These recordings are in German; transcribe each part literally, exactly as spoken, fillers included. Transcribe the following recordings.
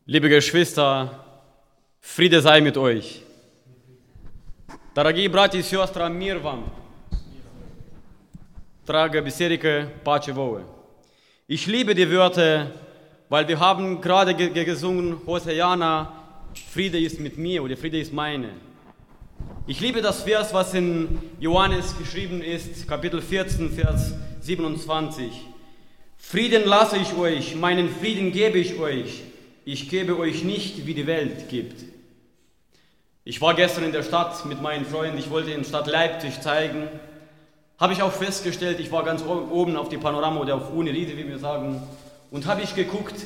Liebe Geschwister, Friede sei mit euch. Дорогие братья и сестры, мир вам. Drage biserică, pace vouă. Ich liebe die Wörter, weil wir haben gerade ge- ge- gesungen, Hosiana, Friede ist mit mir oder Friede ist meine. Ich liebe das Vers, was in Johannes geschrieben ist, Kapitel vierzehn, Vers siebenundzwanzig. Frieden lasse ich euch, meinen Frieden gebe ich euch. Ich gebe euch nicht, wie die Welt gibt. Ich war gestern in der Stadt mit meinen Freunden, ich wollte in der Stadt Leipzig zeigen. Habe ich auch festgestellt, ich war ganz oben auf die Panorama oder auf Uni Riede, wie wir sagen, und habe ich geguckt,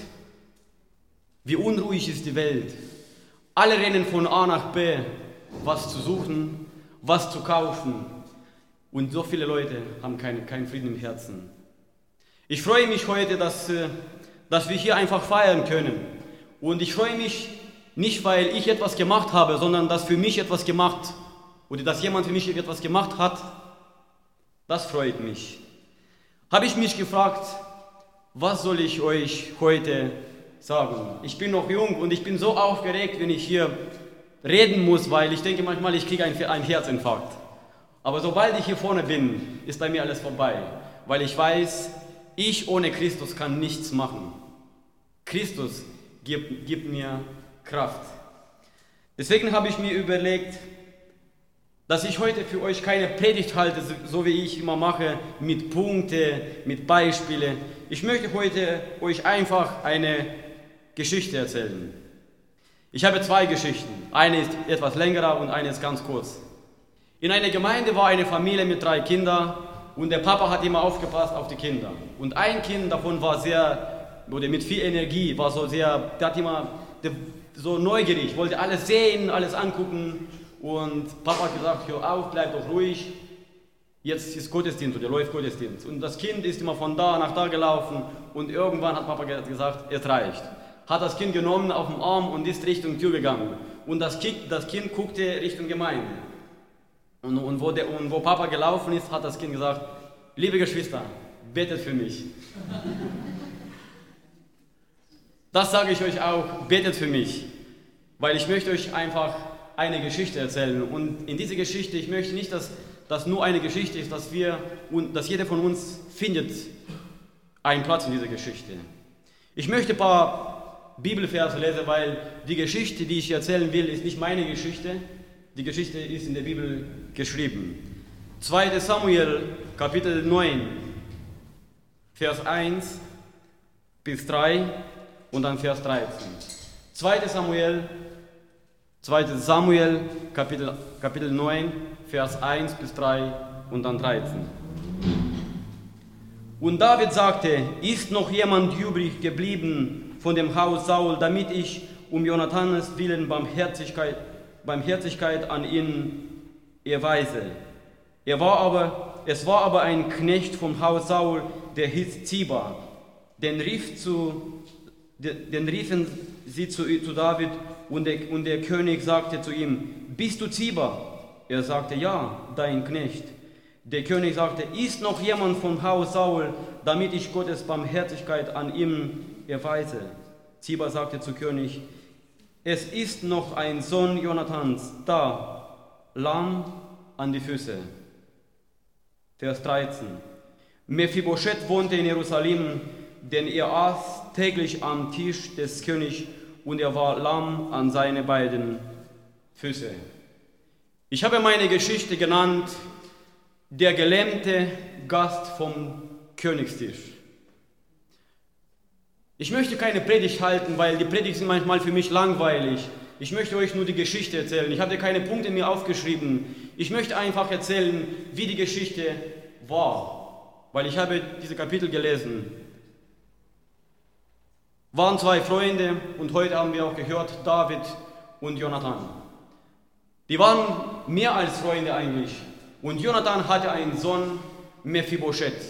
wie unruhig ist die Welt. Alle rennen von A nach B, was zu suchen, was zu kaufen. Und so viele Leute haben keinen kein Frieden im Herzen. Ich freue mich heute, dass, dass wir hier einfach feiern können. Und ich freue mich nicht, weil ich etwas gemacht habe, sondern dass für mich etwas gemacht oder dass jemand für mich etwas gemacht hat. Das freut mich. Habe ich mich gefragt, was soll ich euch heute sagen? Ich bin noch jung und ich bin so aufgeregt, wenn ich hier reden muss, weil ich denke manchmal, ich kriege einen, einen Herzinfarkt. Aber sobald ich hier vorne bin, ist bei mir alles vorbei, weil ich weiß, ich ohne Christus kann nichts machen. Christus gibt, gibt mir Kraft. Deswegen habe ich mir überlegt, dass ich heute für euch keine Predigt halte, so wie ich immer mache, mit Punkten, mit Beispielen. Ich möchte heute euch einfach eine Geschichte erzählen. Ich habe zwei Geschichten. Eine ist etwas länger und eine ist ganz kurz. In einer Gemeinde war eine Familie mit drei Kindern und der Papa hat immer aufgepasst auf die Kinder. Und ein Kind davon war sehr, oder mit viel Energie, war so sehr, der hat immer der, so neugierig, wollte alles sehen, alles angucken. Und Papa hat gesagt, hör auf, bleib doch ruhig, jetzt ist Gottesdienst oder läuft Gottesdienst. Und das Kind ist immer von da nach da gelaufen und irgendwann hat Papa gesagt, es reicht. Hat das Kind genommen auf den Arm und ist Richtung Tür gegangen. Und das Kind, das kind guckte Richtung Gemeinde. Und, und, wo der, und wo Papa gelaufen ist, hat das Kind gesagt, liebe Geschwister, betet für mich. Das sage ich euch auch, betet für mich, weil ich möchte euch einfach eine Geschichte erzählen. Und in dieser Geschichte, ich möchte nicht, dass das nur eine Geschichte ist, dass wir und dass jeder von uns findet einen Platz in dieser Geschichte. Ich möchte ein paar Bibelverse lesen, weil die Geschichte, die ich erzählen will, ist nicht meine Geschichte. Die Geschichte ist in der Bibel geschrieben. zweiter Samuel, Kapitel neun, Vers eins bis drei und dann Vers dreizehn. zweiter Samuel zweiter Samuel, Kapitel, Kapitel neun, Vers eins bis drei und dann dreizehn. Und David sagte, ist noch jemand übrig geblieben von dem Haus Saul, damit ich um Jonathans willen Barmherzigkeit, Barmherzigkeit an ihn erweise. Er war aber, es war aber ein Knecht vom Haus Saul, der hieß Ziba. Den, rief zu, den riefen sie zu, zu David und der, und der König sagte zu ihm, bist du Ziba? Er sagte, ja, dein Knecht. Der König sagte, ist noch jemand vom Haus Saul, damit ich Gottes Barmherzigkeit an ihm erweise? Ziba sagte zu König, es ist noch ein Sohn Jonathans da, lahm an die Füße. Vers dreizehn. Mephibosheth wohnte in Jerusalem, denn er aß täglich am Tisch des Königs und er war lahm an seine beiden Füße. Ich habe meine Geschichte genannt, der gelähmte Gast vom Königstisch. Ich möchte keine Predigt halten, weil die Predigten sind manchmal für mich langweilig. Ich möchte euch nur die Geschichte erzählen. Ich habe keine Punkte mir aufgeschrieben. Ich möchte einfach erzählen, wie die Geschichte war, weil ich habe diese Kapitel gelesen. Waren zwei Freunde und heute haben wir auch gehört, David und Jonathan. Die waren mehr als Freunde eigentlich. Und Jonathan hatte einen Sohn, Mephibosheth.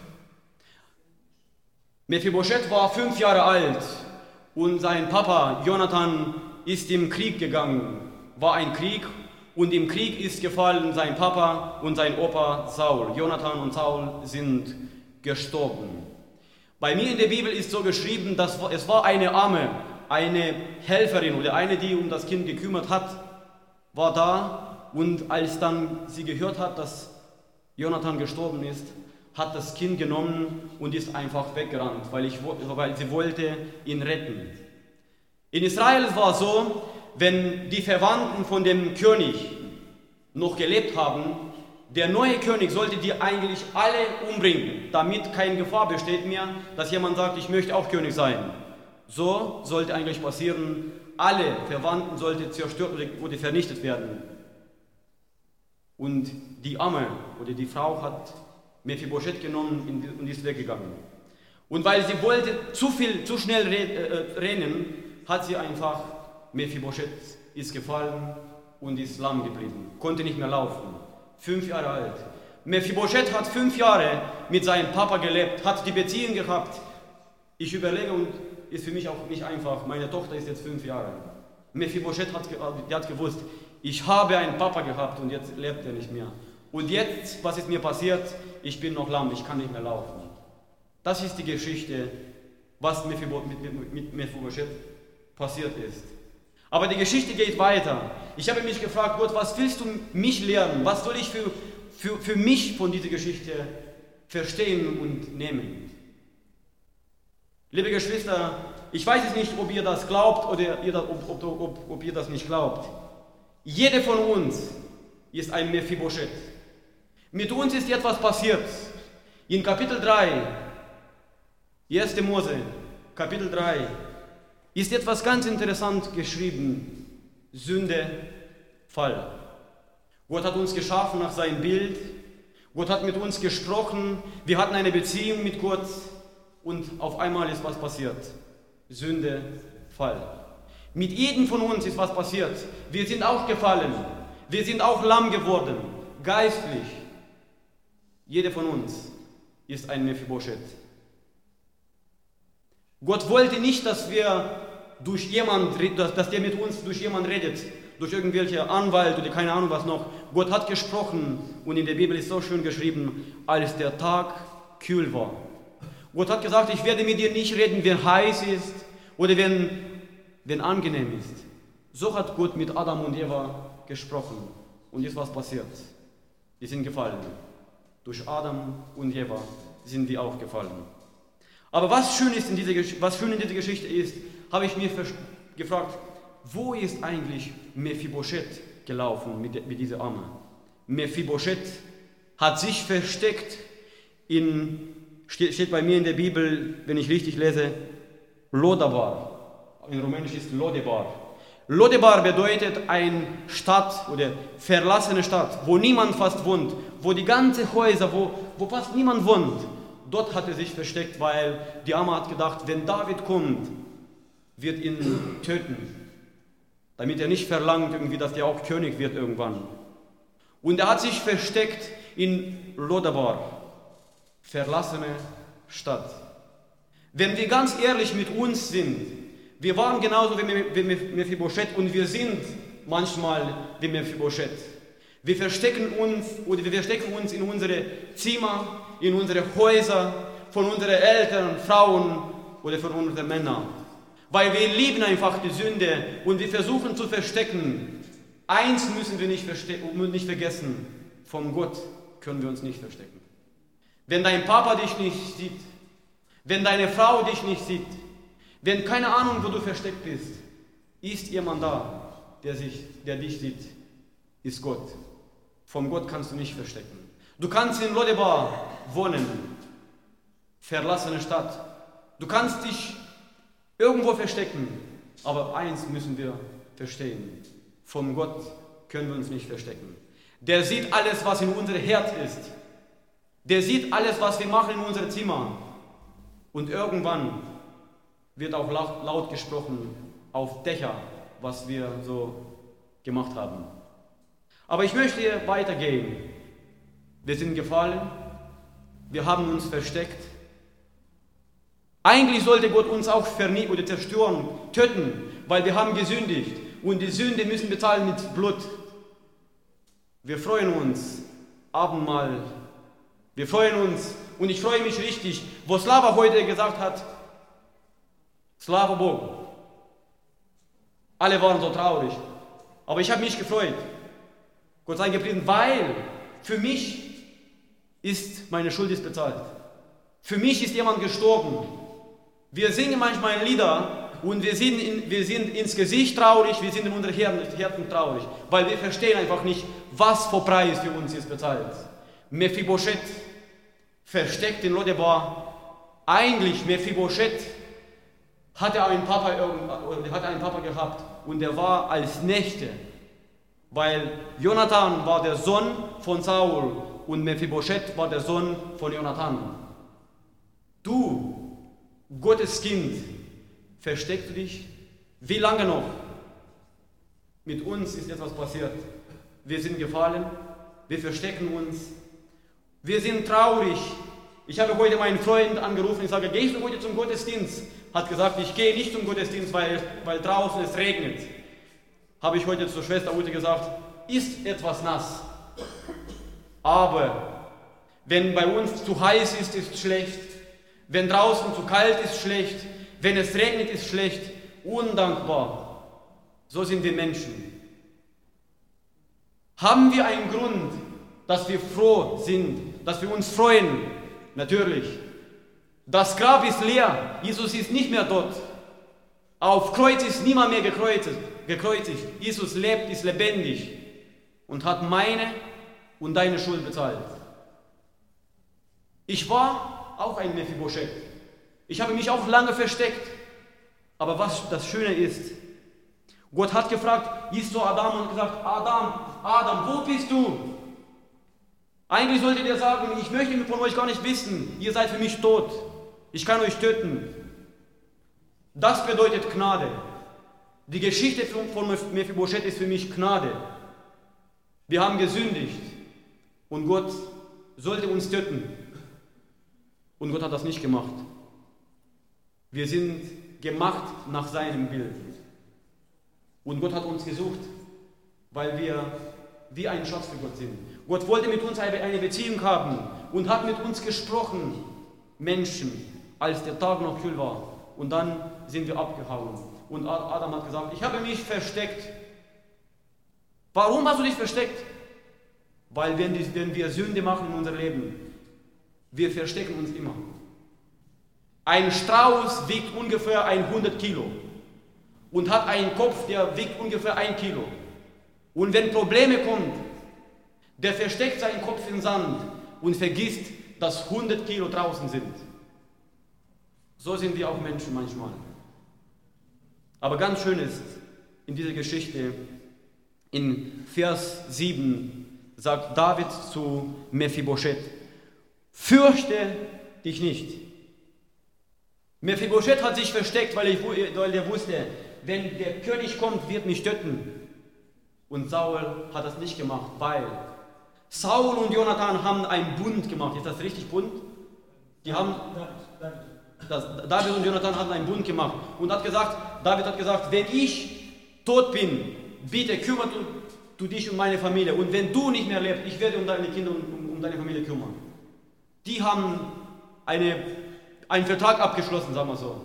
Mephibosheth war fünf Jahre alt und sein Papa Jonathan ist im Krieg gegangen. War ein Krieg und im Krieg ist gefallen sein Papa und sein Opa Saul. Jonathan und Saul sind gestorben. Bei mir in der Bibel ist so geschrieben, dass es war eine arme, eine Helferin oder eine, die um das Kind gekümmert hat, war da, und als dann sie gehört hat, dass Jonathan gestorben ist, hat das Kind genommen und ist einfach weggerannt, weil, ich, weil sie wollte ihn retten. In Israel war es so, wenn die Verwandten von dem König noch gelebt haben, der neue König sollte die eigentlich alle umbringen, damit keine Gefahr besteht mehr, dass jemand sagt, ich möchte auch König sein. So sollte eigentlich passieren, alle Verwandten sollten zerstört oder vernichtet werden. Und die Amme oder die Frau hat Mephibosheth genommen und ist weggegangen. Und weil sie wollte zu viel, zu schnell rennen, hat sie einfach, Mephibosheth ist gefallen und ist lahm geblieben, konnte nicht mehr laufen. Fünf Jahre alt. Mephibosheth hat fünf Jahre mit seinem Papa gelebt, hat die Beziehung gehabt. Ich überlege, und ist für mich auch nicht einfach, meine Tochter ist jetzt fünf Jahre. Mephibosheth hat, die hat gewusst, ich habe einen Papa gehabt und jetzt lebt er nicht mehr. Und jetzt, was ist mir passiert? Ich bin noch lahm, ich kann nicht mehr laufen. Das ist die Geschichte, was mit Mephibosheth passiert ist. Aber die Geschichte geht weiter. Ich habe mich gefragt, Gott, was willst du mich lernen? Was soll ich für, für, für mich von dieser Geschichte verstehen und nehmen? Liebe Geschwister, ich weiß es nicht, ob ihr das glaubt oder ihr das, ob, ob, ob, ob ihr das nicht glaubt. Jeder von uns ist ein Mephibosheth. Mit uns ist etwas passiert. In Kapitel drei, erster Mose, Kapitel drei, ist etwas ganz interessant geschrieben. Sünde, Fall. Gott hat uns geschaffen nach seinem Bild. Gott hat mit uns gesprochen. Wir hatten eine Beziehung mit Gott. Und auf einmal ist was passiert. Sünde, Fall. Mit jedem von uns ist was passiert. Wir sind auch gefallen. Wir sind auch lahm geworden. Geistlich. Jeder von uns ist ein Mephibosheth. Gott wollte nicht, dass wir durch jemand, dass der mit uns durch jemand redet, durch irgendwelche Anwalt oder keine Ahnung was noch. Gott hat gesprochen, und in der Bibel ist so schön geschrieben, als der Tag kühl war. Gott hat gesagt, ich werde mit dir nicht reden, wenn heiß ist oder wenn, wenn angenehm ist. So hat Gott mit Adam und Eva gesprochen. Und jetzt was passiert? Die sind gefallen. Durch Adam und Eva sind die auch gefallen. Aber was schön, ist in dieser, was schön in dieser Geschichte ist, habe ich mir gefragt, wo ist eigentlich Mephibosheth gelaufen mit, mit dieser Amme? Mephibosheth hat sich versteckt in, steht, steht bei mir in der Bibel, wenn ich richtig lese, Lodabar. In Rumänisch ist Lodebar. Lodebar bedeutet eine Stadt oder verlassene Stadt, wo niemand fast wohnt, wo die ganzen Häuser, wo, wo fast niemand wohnt. Dort hat er sich versteckt, weil die Amme hat gedacht, wenn David kommt, wird ihn töten. Damit er nicht verlangt, irgendwie, dass er auch König wird irgendwann. Und er hat sich versteckt in Lodabar, verlassene Stadt. Wenn wir ganz ehrlich mit uns sind, wir waren genauso wie Mephibosheth und wir sind manchmal wie Mephibosheth. Wir verstecken uns oder wir verstecken uns in unsere Zimmer, in unsere Häuser, von unseren Eltern, Frauen oder von unseren Männern. Weil wir lieben einfach die Sünde und wir versuchen zu verstecken. Eins müssen wir nicht, nicht vergessen, von Gott können wir uns nicht verstecken. Wenn dein Papa dich nicht sieht, wenn deine Frau dich nicht sieht, wenn keine Ahnung, wo du versteckt bist, ist jemand da, der, sich, der dich sieht, ist Gott. Von Gott kannst du nicht verstecken. Du kannst in Lodebar wohnen, verlassene Stadt. Du kannst dich irgendwo verstecken, aber eins müssen wir verstehen. Von Gott können wir uns nicht verstecken. Der sieht alles, was in unserem Herz ist. Der sieht alles, was wir machen in unserem Zimmer. Und irgendwann wird auch laut, laut gesprochen auf Dächer, was wir so gemacht haben. Aber ich möchte hier weitergehen. Wir sind gefallen, wir haben uns versteckt. Eigentlich sollte Gott uns auch vernichten oder zerstören, töten, weil wir haben gesündigt. Und die Sünde müssen bezahlen mit Blut. Wir freuen uns, Abendmahl. Wir freuen uns, und ich freue mich richtig, wo Slava heute gesagt hat, Slava Bogu. Alle waren so traurig. Aber ich habe mich gefreut. Gott sei gepriesen, weil für mich ist meine Schuld ist bezahlt. Für mich ist jemand gestorben. Wir singen manchmal Lieder und wir sind, in, wir sind ins Gesicht traurig, wir sind in unseren Herzen traurig, weil wir verstehen einfach nicht, was für Preis für uns ist bezahlt. Mephibosheth versteckt in Lodebar. Eigentlich Mephibosheth hatte einen Papa, hatte einen Papa gehabt und der war als Knechte, weil Jonathan war der Sohn von Saul und Mephibosheth war der Sohn von Jonathan. Du, Gottes Kind, versteckst du dich? Wie lange noch? Mit uns ist etwas passiert. Wir sind gefallen, wir verstecken uns, wir sind traurig. Ich habe heute meinen Freund angerufen, ich sage, gehst du heute zum Gottesdienst? Hat gesagt, ich gehe nicht zum Gottesdienst, weil, weil draußen es regnet. Habe ich heute zur Schwester Ute gesagt, ist etwas nass. Aber wenn bei uns zu heiß ist, ist schlecht. Wenn draußen zu kalt ist, schlecht. Wenn es regnet, ist schlecht. Undankbar. So sind wir Menschen. Haben wir einen Grund, dass wir froh sind, dass wir uns freuen? Natürlich. Das Grab ist leer. Jesus ist nicht mehr dort. Auf Kreuz ist niemand mehr gekreuzigt. gekreuzigt. Jesus lebt, ist lebendig und hat meine und deine Schuld bezahlt. Ich war auch ein Mephibosheth. Ich habe mich auch lange versteckt. Aber was das Schöne ist, Gott hat gefragt, ist zu Adam und gesagt, Adam, Adam, wo bist du? Eigentlich solltet ihr sagen, ich möchte von euch gar nicht wissen, ihr seid für mich tot. Ich kann euch töten. Das bedeutet Gnade. Die Geschichte von Mephibosheth ist für mich Gnade. Wir haben gesündigt und Gott sollte uns töten. Und Gott hat das nicht gemacht. Wir sind gemacht nach seinem Bild. Und Gott hat uns gesucht, weil wir wie ein Schatz für Gott sind. Gott wollte mit uns eine Beziehung haben und hat mit uns gesprochen, Menschen, als der Tag noch kühl war. Und dann sind wir abgehauen. Und Adam hat gesagt, ich habe mich versteckt. Warum hast du dich versteckt? Weil wenn, die, wenn wir Sünde machen in unser Leben, wir verstecken uns immer. Ein Strauß wiegt ungefähr hundert Kilo und hat einen Kopf, der wiegt ungefähr ein Kilo. Und wenn Probleme kommen, der versteckt seinen Kopf im Sand und vergisst, dass hundert Kilo draußen sind. So sind wir auch Menschen manchmal. Aber ganz schön ist in dieser Geschichte, in Vers sieben sagt David zu Mephibosheth, fürchte dich nicht. Mephibosheth hat sich versteckt, weil, ich, weil er wusste, wenn der König kommt, wird mich töten. Und Saul hat das nicht gemacht, weil Saul und Jonathan haben einen Bund gemacht. Ist das richtig, Bund? Die haben, das, David und Jonathan haben einen Bund gemacht und hat gesagt, David hat gesagt, wenn ich tot bin, bitte kümmere du, du dich um meine Familie. Und wenn du nicht mehr lebst, ich werde um deine Kinder und um, um deine Familie kümmern. Die haben eine, einen Vertrag abgeschlossen, sagen wir so.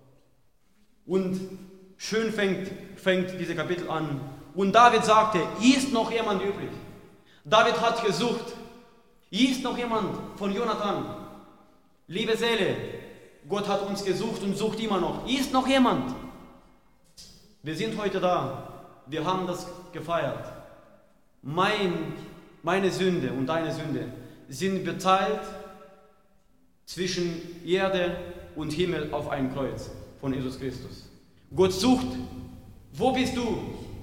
Und schön fängt, fängt dieses Kapitel an. Und David sagte, ist noch jemand übrig? David hat gesucht, ist noch jemand von Jonathan? Liebe Seele, Gott hat uns gesucht und sucht immer noch. Ist noch jemand? Wir sind heute da. Wir haben das gefeiert. Mein, meine Sünde und deine Sünde sind bezahlt zwischen Erde und Himmel auf einem Kreuz von Jesus Christus. Gott sucht. Wo bist du?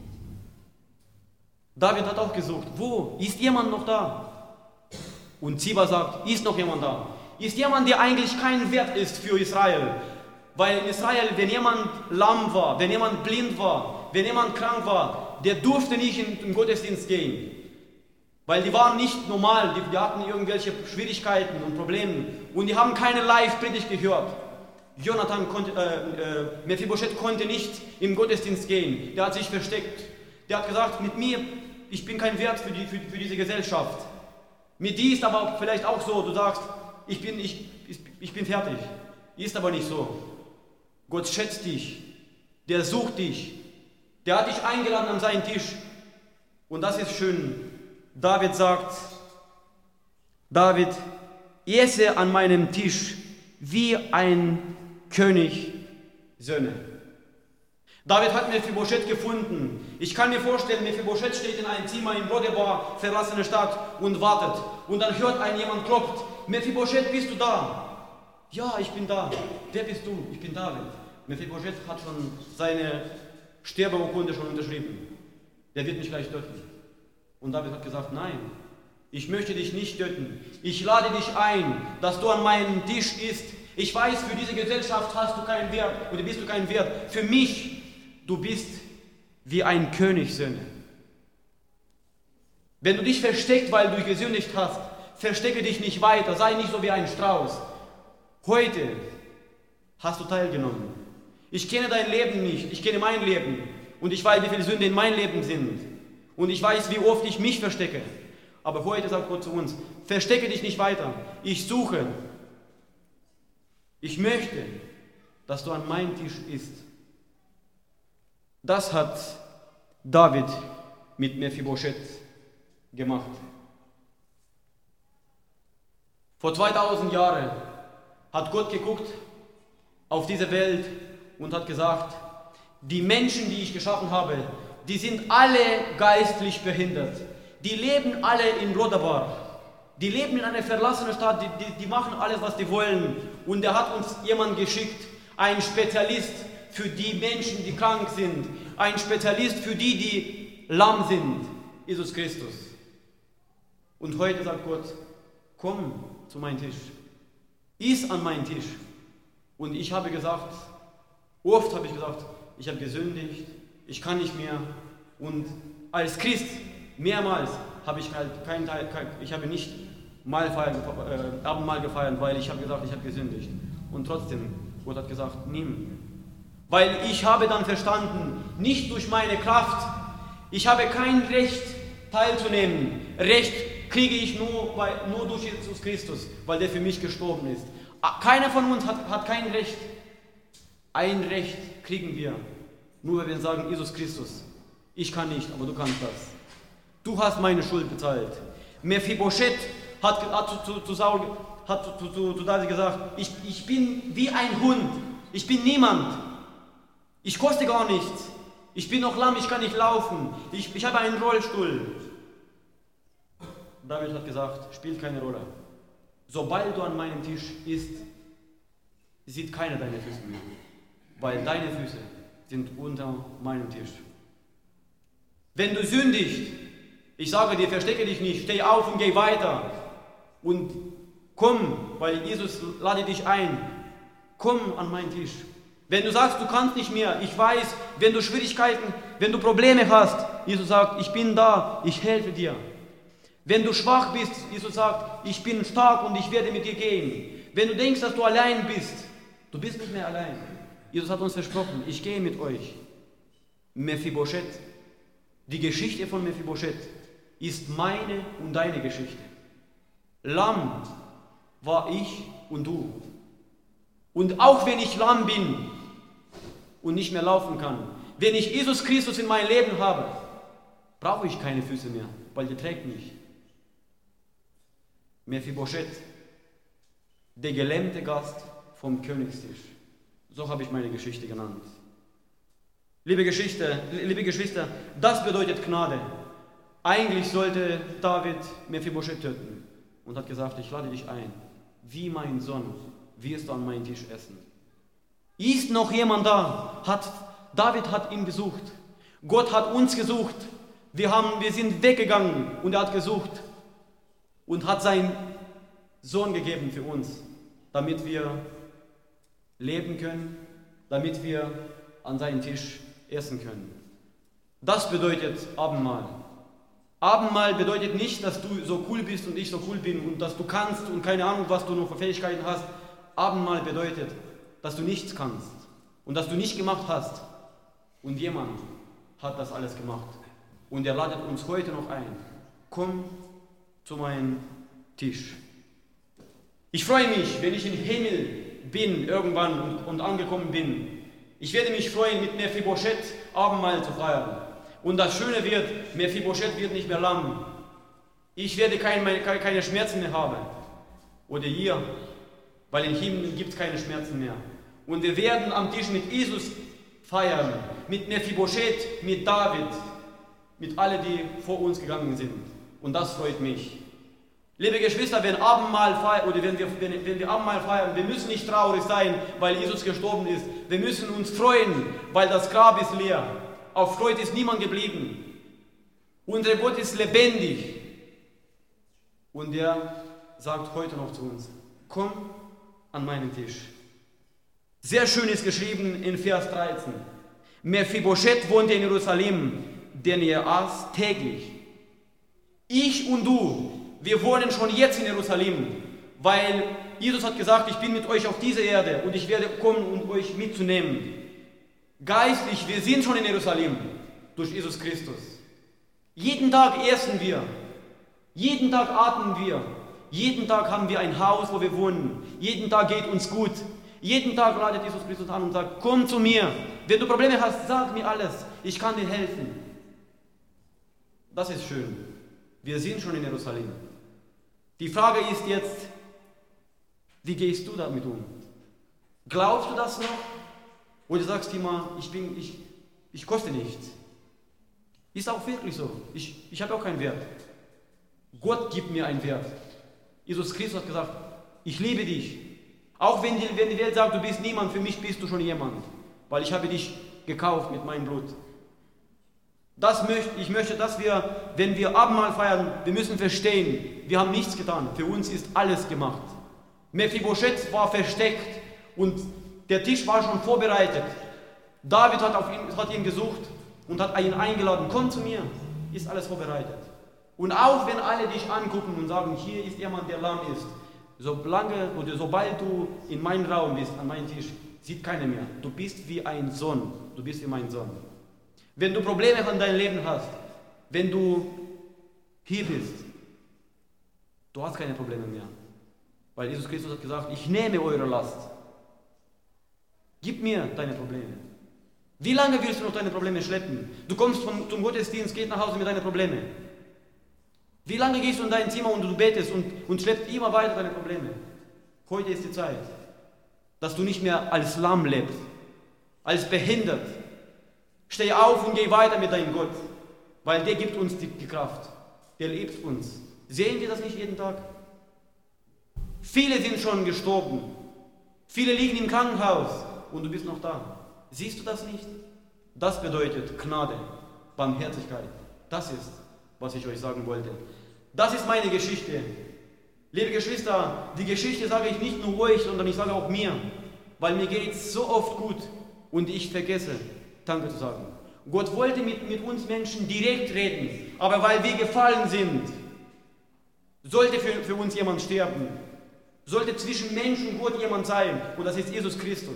David hat auch gesucht. Wo? Ist jemand noch da? Und Ziba sagt, ist noch jemand da? Ist jemand, der eigentlich kein Wert ist für Israel? Weil in Israel, wenn jemand lahm war, wenn jemand blind war, wenn jemand krank war, der durfte nicht in den Gottesdienst gehen. Weil die waren nicht normal, die, die hatten irgendwelche Schwierigkeiten und Probleme. Und die haben keine Live-Predigt gehört. Jonathan konnte, äh, äh, Mephibosheth konnte nicht im Gottesdienst gehen. Der hat sich versteckt. Der hat gesagt, mit mir, ich bin kein Wert für, die, für, für diese Gesellschaft. Mit dir ist aber vielleicht auch so, du sagst, ich bin, ich, ich, ich bin fertig. Ist aber nicht so. Gott schätzt dich. Der sucht dich. Der hat dich eingeladen an seinen Tisch. Und das ist schön. David sagt, David, esse an meinem Tisch wie ein König Söhne. David hat Mephibosheth gefunden. Ich kann mir vorstellen, Mephibosheth steht in einem Zimmer in Lodebar, verlassene Stadt, und wartet. Und dann hört ein jemand klopft. Mephibosheth, bist du da? Ja, ich bin da. Wer bist du? Ich bin David. Mephibosheth hat schon seine Sterbeurkunde schon unterschrieben. Der wird mich gleich töten. Und David hat gesagt, nein, ich möchte dich nicht töten. Ich lade dich ein, dass du an meinem Tisch isst. Ich weiß, für diese Gesellschaft hast du keinen Wert oder bist du keinen Wert. Für mich, du bist wie ein Königssöhne. Wenn du dich versteckst, weil du gesündigt hast, verstecke dich nicht weiter, sei nicht so wie ein Strauß. Heute hast du teilgenommen. Ich kenne dein Leben nicht, ich kenne mein Leben und ich weiß, wie viele Sünden in meinem Leben sind und ich weiß, wie oft ich mich verstecke. Aber heute sagt Gott zu uns, verstecke dich nicht weiter, ich suche, ich möchte, dass du an meinem Tisch isst. Das hat David mit Mephibosheth gemacht. Vor zweitausend Jahren hat Gott geguckt auf diese Welt und hat gesagt, die Menschen, die ich geschaffen habe, die sind alle geistlich behindert. Die leben alle in Lodebar. Die leben in einer verlassenen Stadt, die, die, die machen alles, was die wollen. Und er hat uns jemanden geschickt, einen Spezialist für die Menschen, die krank sind. Ein Spezialist für die, die lahm sind. Jesus Christus. Und heute sagt Gott, komm zu meinem Tisch. Iss an meinen Tisch. Und ich habe gesagt, oft habe ich gesagt, ich habe gesündigt, ich kann nicht mehr. Und als Christ mehrmals habe ich halt keinen Teil, kein, ich habe nicht Mahlfeier, äh, Abendmahl gefeiert, weil ich habe gesagt, ich habe gesündigt. Und trotzdem, Gott hat gesagt, nimm. Weil ich habe dann verstanden, nicht durch meine Kraft, ich habe kein Recht teilzunehmen. Recht kriege ich nur, bei, nur durch Jesus Christus, weil der für mich gestorben ist. Keiner von uns hat, hat kein Recht. Ein Recht kriegen wir, nur wenn wir sagen, Jesus Christus, ich kann nicht, aber du kannst das. Du hast meine Schuld bezahlt. Mephibosheth hat, hat zu, zu Saul, hat zu, zu, zu David gesagt, ich, ich bin wie ein Hund, ich bin niemand, ich koste gar nichts, ich bin noch lahm, ich kann nicht laufen, ich, ich habe einen Rollstuhl. David hat gesagt, spielt keine Rolle. Sobald du an meinem Tisch isst, sieht keiner deine Füße mehr, weil deine Füße sind unter meinem Tisch. Wenn du sündigst, ich sage dir, verstecke dich nicht, steh auf und geh weiter und komm, weil Jesus lade dich ein, komm an meinen Tisch. Wenn du sagst, du kannst nicht mehr, ich weiß, wenn du Schwierigkeiten, wenn du Probleme hast, Jesus sagt, ich bin da, ich helfe dir. Wenn du schwach bist, Jesus sagt, ich bin stark und ich werde mit dir gehen. Wenn du denkst, dass du allein bist, du bist nicht mehr allein. Jesus hat uns versprochen, ich gehe mit euch. Mephibosheth, die Geschichte von Mephibosheth ist meine und deine Geschichte. Lamm war ich und du. Und auch wenn ich lamm bin und nicht mehr laufen kann, wenn ich Jesus Christus in mein Leben habe, brauche ich keine Füße mehr, weil der trägt mich. Mephibosheth, der gelähmte Gast vom Königstisch. So habe ich meine Geschichte genannt. Liebe Geschichte, liebe Geschwister, das bedeutet Gnade. Eigentlich sollte David Mephibosheth töten und hat gesagt, ich lade dich ein, wie mein Sohn wirst du an meinen Tisch essen. Ist noch jemand da? Hat, David hat ihn gesucht. Gott hat uns gesucht. Wir, haben, wir sind weggegangen und er hat gesucht und hat seinen Sohn gegeben für uns, damit wir leben können, damit wir an seinen Tisch essen können. Das bedeutet Abendmahl. Abendmahl bedeutet nicht, dass du so cool bist und ich so cool bin und dass du kannst und keine Ahnung, was du noch für Fähigkeiten hast. Abendmahl bedeutet, dass du nichts kannst und dass du nicht gemacht hast. Und jemand hat das alles gemacht. Und er ladet uns heute noch ein. Komm zu meinem Tisch. Ich freue mich, wenn ich im Himmel bin irgendwann und, und angekommen bin. Ich werde mich freuen, mit Mephibosheth Abendmahl zu feiern. Und das Schöne wird, Mephibosheth wird nicht mehr lamm. Ich werde keine, keine Schmerzen mehr haben. Oder ihr, weil im Himmel gibt es keine Schmerzen mehr. Und wir werden am Tisch mit Jesus feiern, mit Mephibosheth, mit David, mit allen, die vor uns gegangen sind. Und das freut mich. Liebe Geschwister, wenn Abendmahl feiern, oder wenn wir, wenn, wenn wir Abendmahl feiern, wir müssen nicht traurig sein, weil Jesus gestorben ist. Wir müssen uns freuen, weil das Grab ist leer. Auf Freude ist niemand geblieben. Unser Gott ist lebendig. Und er sagt heute noch zu uns, komm an meinen Tisch. Sehr schön ist geschrieben in Vers dreizehn. Mephibosheth wohnte in Jerusalem, denn er aß täglich. Ich und du, wir wohnen schon jetzt in Jerusalem, weil Jesus hat gesagt, ich bin mit euch auf dieser Erde und ich werde kommen, um euch mitzunehmen. Geistlich, wir sind schon in Jerusalem durch Jesus Christus. Jeden Tag essen wir, jeden Tag atmen wir, jeden Tag haben wir ein Haus, wo wir wohnen, jeden Tag geht uns gut. Jeden Tag ladet Jesus Christus an und sagt, komm zu mir. Wenn du Probleme hast, sag mir alles. Ich kann dir helfen. Das ist schön. Wir sind schon in Jerusalem. Die Frage ist jetzt, wie gehst du damit um? Glaubst du das noch? Oder sagst du immer, ich, bin, ich, ich koste nichts? Ist auch wirklich so. Ich, ich habe auch keinen Wert. Gott gibt mir einen Wert. Jesus Christus hat gesagt, ich liebe dich. Auch wenn die, wenn die Welt sagt, du bist niemand, für mich bist du schon jemand. Weil ich habe dich gekauft mit meinem Blut. Das möchte, ich möchte, dass wir, wenn wir Abendmahl feiern, wir müssen verstehen, wir haben nichts getan. Für uns ist alles gemacht. Mephibosheth war versteckt und der Tisch war schon vorbereitet. David hat, auf ihn, hat ihn gesucht und hat ihn eingeladen. Komm zu mir, ist alles vorbereitet. Und auch wenn alle dich angucken und sagen, hier ist jemand, der lahm ist, solange oder sobald du in meinem Raum bist, an meinem Tisch, sieht keiner mehr. Du bist wie ein Sohn. Du bist wie mein Sohn. Wenn du Probleme in deinem Leben hast, wenn du hier bist, du hast keine Probleme mehr. Weil Jesus Christus hat gesagt, ich nehme eure Last. Gib mir deine Probleme. Wie lange willst du noch deine Probleme schleppen? Du kommst vom, zum Gottesdienst, gehst nach Hause mit deinen Problemen. Wie lange gehst du in dein Zimmer und du betest und, und schleppst immer weiter deine Probleme? Heute ist die Zeit, dass du nicht mehr als Lamm lebst, als behindert. Steh auf und geh weiter mit deinem Gott, weil der gibt uns die, die Kraft. Der liebt uns. Sehen wir das nicht jeden Tag? Viele sind schon gestorben. Viele liegen im Krankenhaus und du bist noch da. Siehst du das nicht? Das bedeutet Gnade, Barmherzigkeit. Das ist, was ich euch sagen wollte. Das ist meine Geschichte. Liebe Geschwister, die Geschichte sage ich nicht nur euch, sondern ich sage auch mir, weil mir geht es so oft gut und ich vergesse, Danke zu sagen. Gott wollte mit, mit uns Menschen direkt reden, aber weil wir gefallen sind, sollte für, für uns jemand sterben. Sollte zwischen Mensch und Gott jemand sein, und das ist Jesus Christus.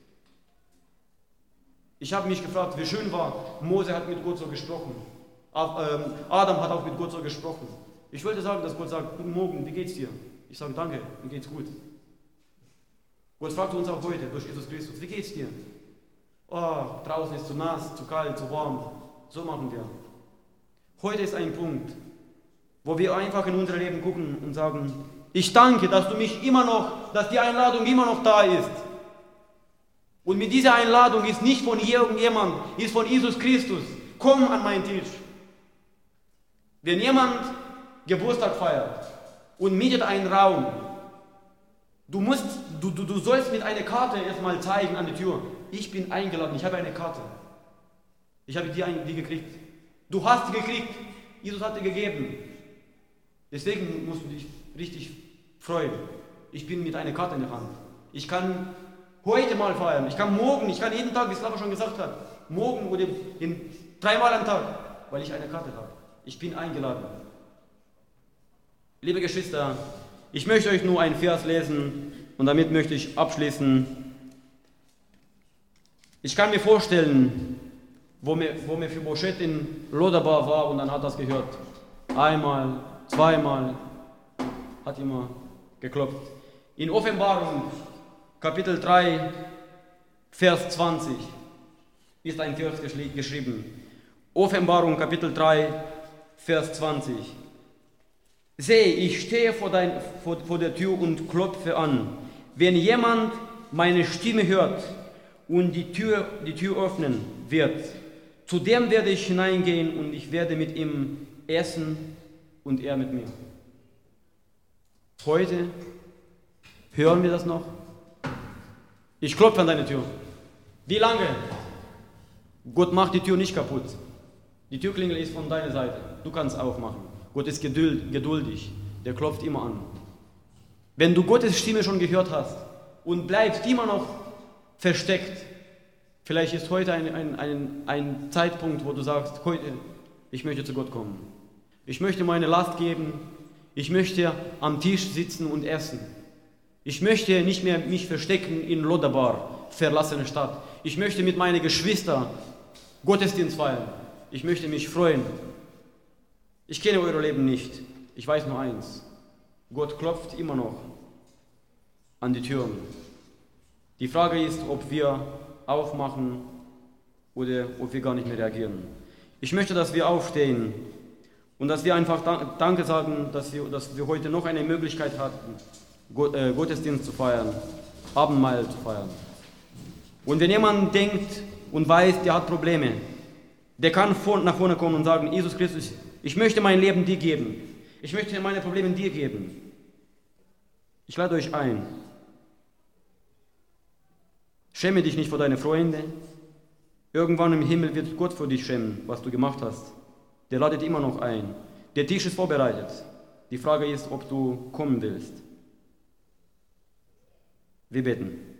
Ich habe mich gefragt, wie schön war, Mose hat mit Gott so gesprochen. Adam hat auch mit Gott so gesprochen. Ich wollte sagen, dass Gott sagt, guten Morgen, wie geht's dir? Ich sage, danke, mir geht's gut. Gott fragt uns auch heute durch Jesus Christus, wie geht's dir? Oh, draußen ist zu nass, zu kalt, zu warm. So machen wir. Heute ist ein Punkt, wo wir einfach in unser Leben gucken und sagen, ich danke, dass du mich immer noch, dass die Einladung immer noch da ist. Und mit dieser Einladung ist nicht von irgendjemand, ist von Jesus Christus. Komm an meinen Tisch. Wenn jemand Geburtstag feiert und mietet einen Raum, du, musst, du, du, du sollst mit einer Karte erstmal zeigen an die Tür, ich bin eingeladen, ich habe eine Karte. Ich habe die, die gekriegt. Du hast die gekriegt, Jesus hat dir gegeben. Deswegen musst du dich richtig freuen. Ich bin mit einer Karte in der Hand. Ich kann heute mal feiern, ich kann morgen, ich kann jeden Tag, wie Slava schon gesagt hat, morgen oder in, dreimal am Tag, weil ich eine Karte habe. Ich bin eingeladen. Liebe Geschwister, ich möchte euch nur einen Vers lesen und damit möchte ich abschließen. Ich kann mir vorstellen, wo Mephibosheth in Lodabar war und dann hat das gehört. Einmal, zweimal, hat immer geklopft. In Offenbarung, Kapitel drei, Vers zwanzig ist ein Vers geschrieben. Offenbarung Kapitel drei, Vers zwanzig. Sehe, ich stehe vor, dein, vor, vor der Tür und klopfe an. Wenn jemand meine Stimme hört und die Tür, die Tür öffnen wird, zu dem werde ich hineingehen und ich werde mit ihm essen und er mit mir. Heute hören wir das noch. Ich klopfe an deine Tür. Wie lange? Gott macht die Tür nicht kaputt. Die Türklingel ist von deiner Seite. Du kannst aufmachen. Gott ist geduld, geduldig. Der klopft immer an. Wenn du Gottes Stimme schon gehört hast und bleibst immer noch versteckt, vielleicht ist heute ein, ein, ein, ein Zeitpunkt, wo du sagst, heute, ich möchte zu Gott kommen. Ich möchte meine Last geben. Ich möchte am Tisch sitzen und essen. Ich möchte nicht mehr mich verstecken in Lodabar, verlassene Stadt. Ich möchte mit meinen Geschwistern Gottesdienst feiern. Ich möchte mich freuen. Ich kenne euer Leben nicht. Ich weiß nur eins. Gott klopft immer noch an die Türen. Die Frage ist, ob wir aufmachen oder ob wir gar nicht mehr reagieren. Ich möchte, dass wir aufstehen und dass wir einfach Danke sagen, dass wir, dass wir heute noch eine Möglichkeit hatten, Gottesdienst zu feiern, Abendmahl zu feiern. Und wenn jemand denkt und weiß, der hat Probleme, der kann nach vorne kommen und sagen, Jesus Christus, ich möchte mein Leben dir geben. Ich möchte meine Probleme dir geben. Ich lade euch ein. Schäme dich nicht vor deinen Freunden. Irgendwann im Himmel wird Gott für dich schämen, was du gemacht hast. Der ladet immer noch ein. Der Tisch ist vorbereitet. Die Frage ist, ob du kommen willst. Wir beten.